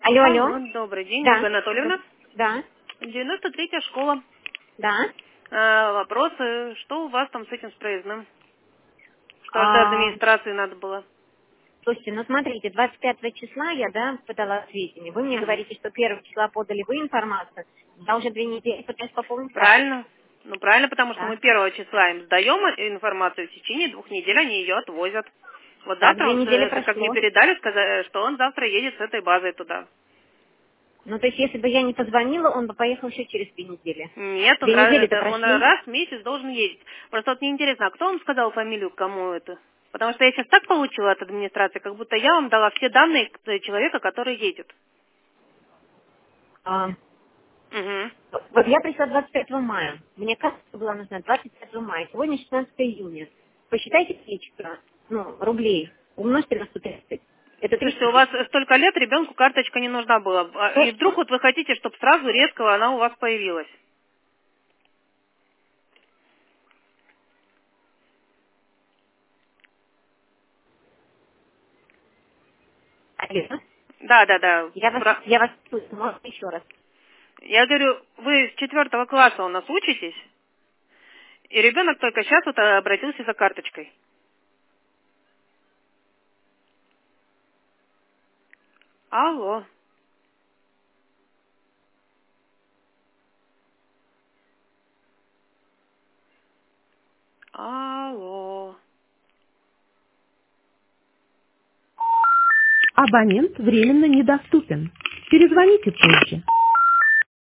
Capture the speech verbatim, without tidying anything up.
Алло, алло. Алло, добрый день, Да. Ольга Анатольевна. Да. девяносто третья школа. Да. А, вопросы, что у вас там с этим с проездным? Что аж до А, администрации надо было? слушайте, ну смотрите, двадцать пятого числа я, да, подала сведения. Вы мне Мгм. говорите, что первого числа подали вы информацию. Я уже две недели пытаюсь пополнить карточку. Правильно? Ну, правильно, потому что мы Да. первого числа им сдаем информацию, в течение двух недель они ее отвозят. Вот Так, завтра две он, недели э, как мне прошло. передали, сказали, что он завтра едет с этой базой туда. Ну, то есть, если бы я не позвонила, он бы поехал еще через две недели. Нет, он, Две ра- недели-то это он прошли. раз в месяц должен ездить. Просто вот мне интересно, а кто вам сказал фамилию, кому это? Потому что я сейчас так получила от администрации, как будто я вам дала все данные к- человека, который едет. А, Угу. вот я пришла двадцать пятого мая. Мне карточка была нужна двадцать пятого мая. Сегодня шестнадцатое июня. Посчитайте количество, ну, рублей. Умножьте на сто тридцать. Это три Слушайте, у вас тысячи. столько лет, ребенку карточка не нужна была. А- Что, И вдруг что? вот вы хотите, чтобы сразу резко она у вас появилась. Алло. Да, да, да. Я вас, Про- я вас слышу. Можно еще раз? Я говорю, вы с четвертого класса у нас учитесь, и ребенок только сейчас вот э, обратился за карточкой. Алло. Алло. Абонент временно недоступен. Перезвоните позже.